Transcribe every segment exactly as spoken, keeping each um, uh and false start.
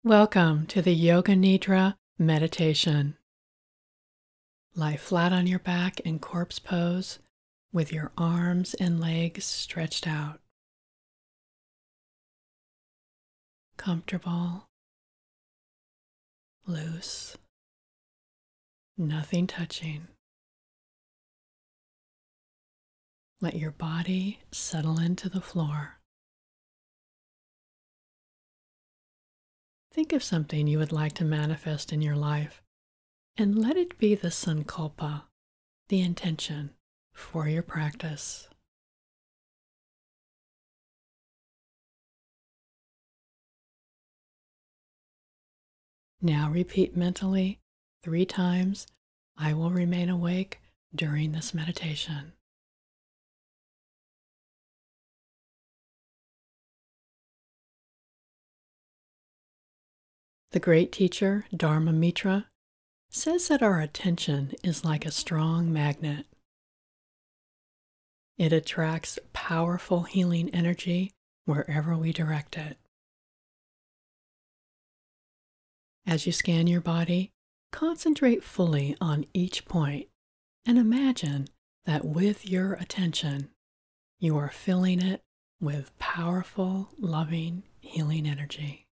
Welcome to the Yoga Nidra meditation. Lie flat on your back in corpse pose with your arms and legs stretched out. Comfortable, loose, nothing touching. Let your body settle into the floor. Think of something you would like to manifest in your life and let it be the sankalpa, the intention for your practice. Now repeat mentally three times, I will remain awake during this meditation. The great teacher, Dharma Mitra, says that our attention is like a strong magnet. It attracts powerful healing energy wherever we direct it. As you scan your body, concentrate fully on each point and imagine that with your attention, you are filling it with powerful, loving, healing energy.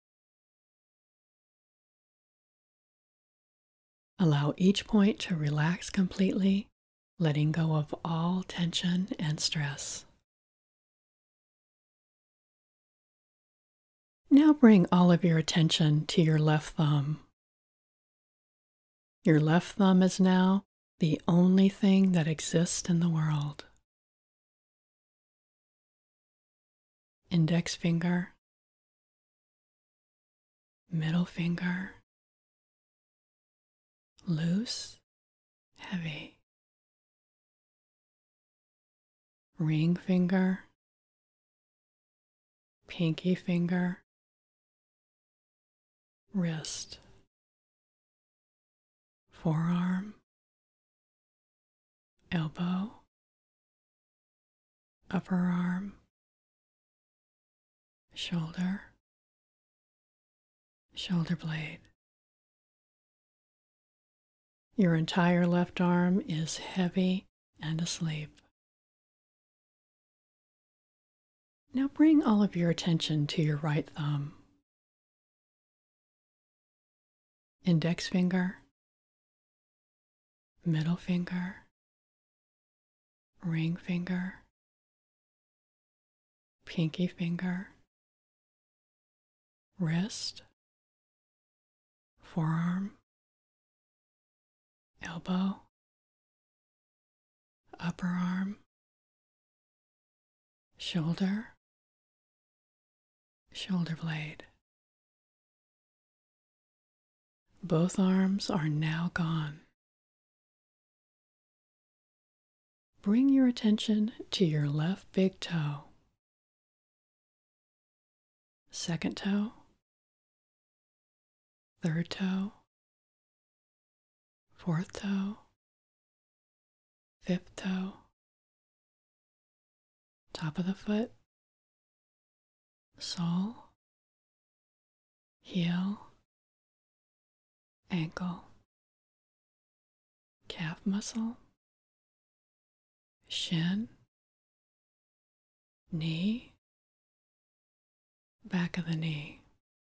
Allow each point to relax completely, letting go of all tension and stress. Now bring all of your attention to your left thumb. Your left thumb is now the only thing that exists in the world. Index finger, middle finger, loose, heavy. Ring finger, pinky finger, wrist, forearm, elbow, upper arm, shoulder, shoulder blade. Your entire left arm is heavy and asleep. Now bring all of your attention to your right thumb. Index finger, middle finger, ring finger, pinky finger, wrist, forearm, elbow, upper arm, shoulder, shoulder blade. Both arms are now gone. Bring your attention to your left big toe, second toe, third toe, fourth toe, fifth toe, top of the foot, sole, heel, ankle, calf muscle, shin, knee, back of the knee,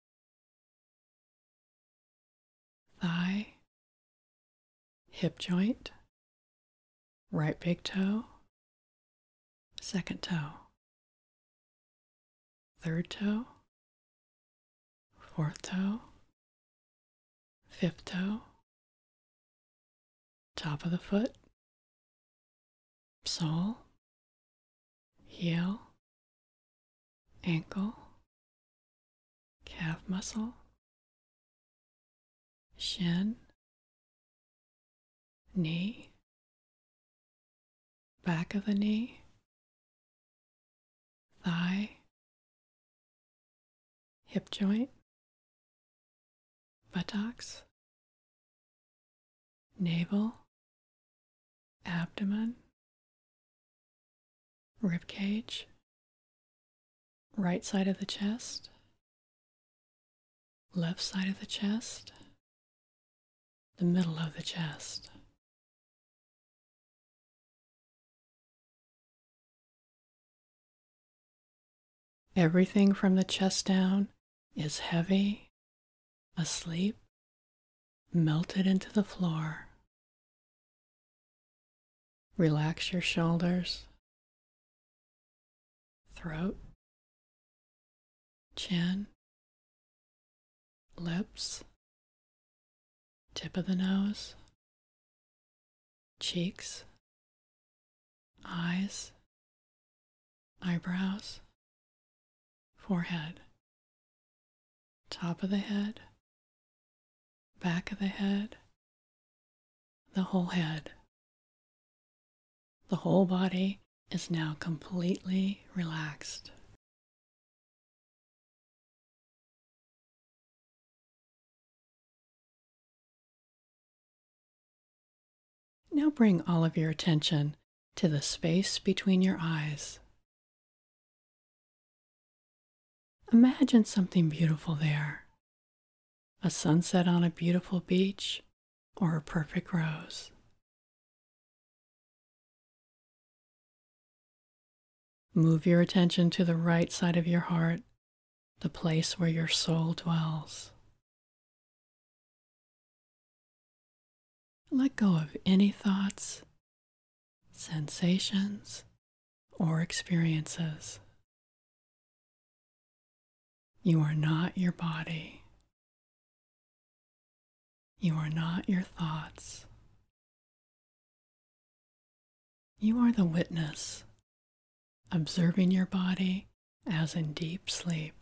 thigh, hip joint, right big toe, second toe, third toe, fourth toe, fifth toe, top of the foot, sole, heel, ankle, calf muscle, shin, knee, back of the knee, thigh, hip joint, buttocks, navel, abdomen, rib cage, right side of the chest, left side of the chest, the middle of the chest. Everything from the chest down is heavy, asleep, melted into the floor. Relax your shoulders, throat, chin, lips, tip of the nose, cheeks, eyes, eyebrows, forehead, top of the head, back of the head, the whole head. The whole body is now completely relaxed. Now bring all of your attention to the space between your eyes. Imagine something beautiful there. A sunset on a beautiful beach or a perfect rose. Move your attention to the right side of your heart, the place where your soul dwells. Let go of any thoughts, sensations, or experiences. You are not your body. You are not your thoughts. You are the witness, observing your body as in deep sleep.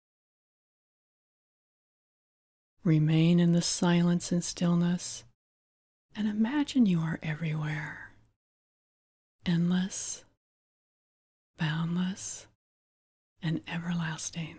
Remain in the silence and stillness and imagine you are everywhere, endless, boundless, and everlasting.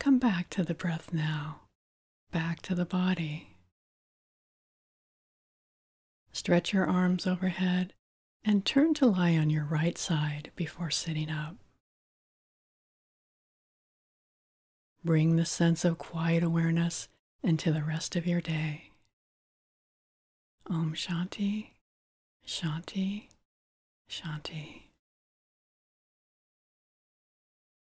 come back to the breath now, back to the body. Stretch your arms overhead and turn to lie on your right side before sitting up. Bring the sense of quiet awareness into the rest of your day. Om Shanti, Shanti, Shanti.